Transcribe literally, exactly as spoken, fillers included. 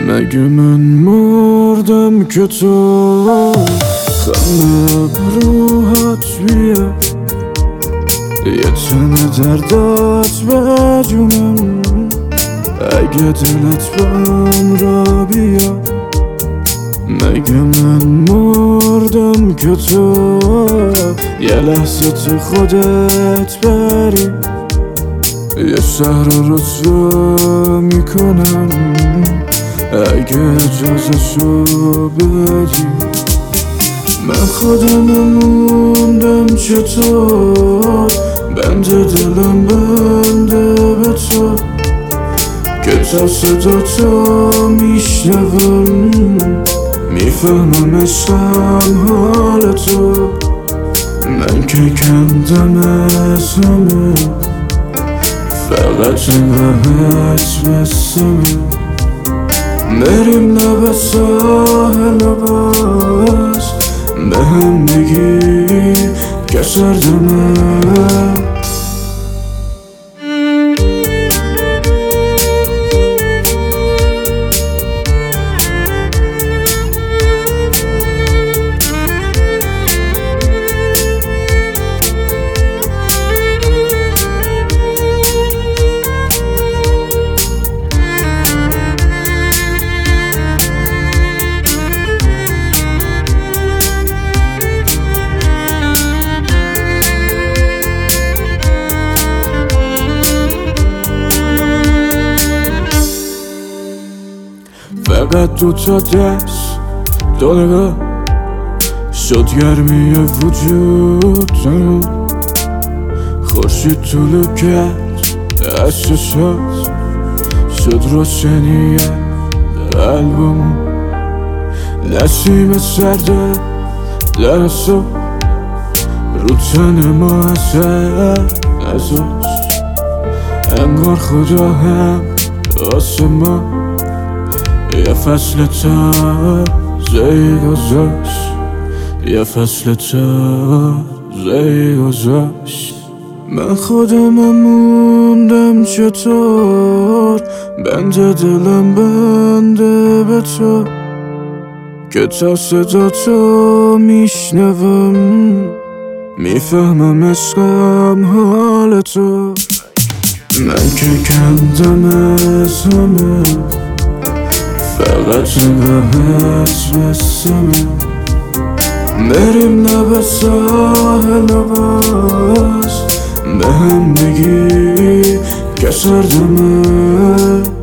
مگه من مردم که تو خنده روحت بیا، یه تنه دردت بجونم اگه دلت بام را بیا. مگه من مردم که تو یه لحظه تو خودت بری، یه شهر رو رسوا میکنم اگه اجازه شو بدی. من خودم موندم چطور، بند دلم بنده به تو، که تا صدا تو میشنوم میفهمم عشقم حال تو. من که کندم از همه فقط این راحت بسمه، بریم لب ساحل و باز به هم بگی که سردمه. فقط دو تا دست دو نگاه شد گرمی وجودم، خورشید طولو کرد از چشات شد روشنی قلبم. نسیم سرده در صبح رو تن ما اثر نذاشت، انگار خدا هم واسه ما یه فصل تازه‌ای گذاشت، یه فصل تازه‌ای گذاشت. من خودم موندم چطور، بند دلم بنده به تو، که تا صدا تو میشنوم میفهمم عشقم حال تو. من که کندم از همه فقط این راحت بسمه، بریم لب ساحل و باز به هم بگی که سردمه.